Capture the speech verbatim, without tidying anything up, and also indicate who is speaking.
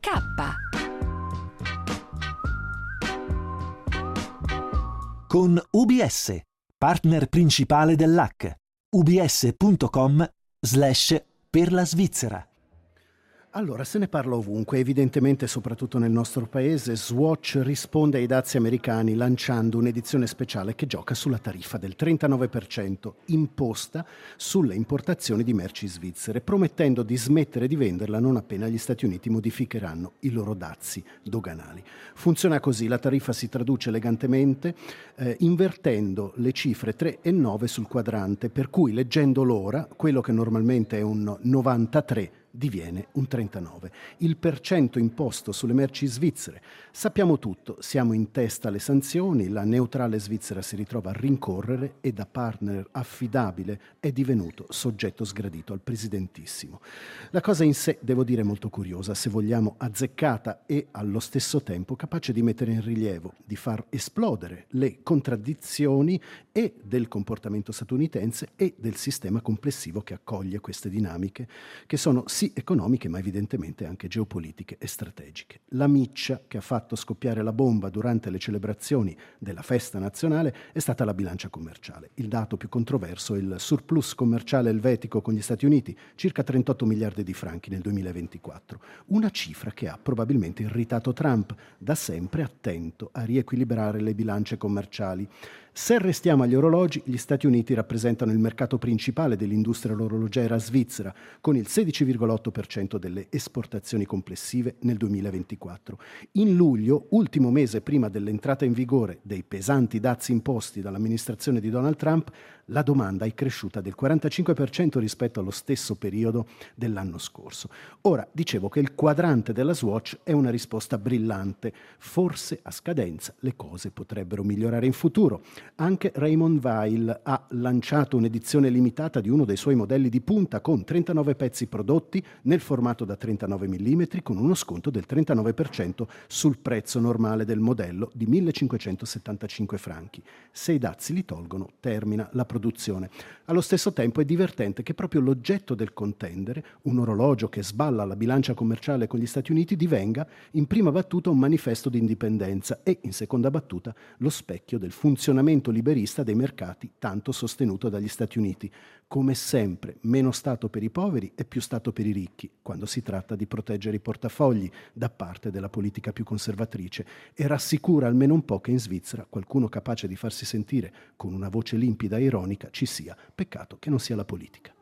Speaker 1: Con U B S, partner principale dell'A C, ubs.com slash per la Svizzera.
Speaker 2: Allora, se ne parla ovunque, evidentemente soprattutto nel nostro paese. Swatch risponde ai dazi americani lanciando un'edizione speciale che gioca sulla tariffa del trentanove per cento imposta sulle importazioni di merci svizzere, promettendo di smettere di venderla non appena gli Stati Uniti modificheranno i loro dazi doganali. Funziona così: la tariffa si traduce elegantemente eh, invertendo le cifre tre e nove sul quadrante, per cui leggendo l'ora, quello che normalmente è un novantatré diviene un trentanove. Il percento imposto sulle merci svizzere. Sappiamo tutto, siamo in testa alle sanzioni, la neutrale svizzera si ritrova a rincorrere e da partner affidabile è divenuto soggetto sgradito al presidentissimo. La cosa in sé, devo dire, molto curiosa, se vogliamo azzeccata e allo stesso tempo capace di mettere in rilievo, di far esplodere le contraddizioni e del comportamento statunitense e del sistema complessivo che accoglie queste dinamiche, che sono sì economiche ma evidentemente anche geopolitiche e strategiche. La miccia che ha fatto scoppiare la bomba durante le celebrazioni della festa nazionale è stata la bilancia commerciale. Il dato più controverso è il surplus commerciale elvetico con gli Stati Uniti, circa trentotto miliardi di franchi nel duemilaventiquattro, una cifra che ha probabilmente irritato Trump, da sempre attento a riequilibrare le bilance commerciali. Se restiamo agli orologi, gli Stati Uniti rappresentano il mercato principale dell'industria orologera svizzera, con il sedici virgola otto per cento delle esportazioni complessive nel duemilaventiquattro. In luglio, ultimo mese prima dell'entrata in vigore dei pesanti dazi imposti dall'amministrazione di Donald Trump, la domanda è cresciuta del quarantacinque per cento rispetto allo stesso periodo dell'anno scorso. Ora, dicevo che il quadrante della Swatch è una risposta brillante. Forse a scadenza le cose potrebbero migliorare in futuro. Anche Raymond Weil ha lanciato un'edizione limitata di uno dei suoi modelli di punta con trentanove pezzi prodotti nel formato da trentanove millimetri con uno sconto del trentanove per cento sul prezzo normale del modello di millecinquecentosettantacinque franchi. Se i dazi li tolgono, termina la produzione. Allo stesso tempo è divertente che proprio l'oggetto del contendere, un orologio che sballa la bilancia commerciale con gli Stati Uniti, divenga in prima battuta un manifesto di indipendenza e in seconda battuta lo specchio del funzionamento liberista dei mercati tanto sostenuto dagli Stati Uniti. Come sempre, meno Stato per i poveri e più Stato per i ricchi, quando si tratta di proteggere i portafogli da parte della politica più conservatrice, e rassicura almeno un po' che in Svizzera qualcuno capace di farsi sentire con una voce limpida e ironica ci sia. Peccato che non sia la politica.